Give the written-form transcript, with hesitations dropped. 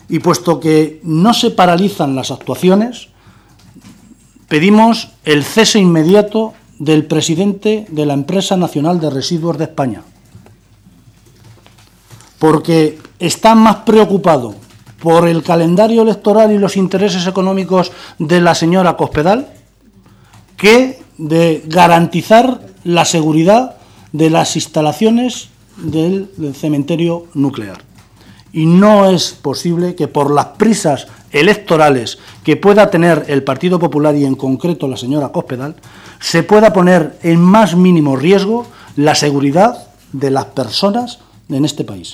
Y puesto que no se paralizan las actuaciones, pedimos el cese inmediato del presidente de la Empresa Nacional de Residuos de España, porque está más preocupado por el calendario electoral y los intereses económicos de la señora Cospedal que de garantizar la seguridad de las instalaciones del cementerio nuclear. Y no es posible que por las prisas electorales que pueda tener el Partido Popular y en concreto la señora Cospedal se pueda poner en más mínimo riesgo la seguridad de las personas en este país.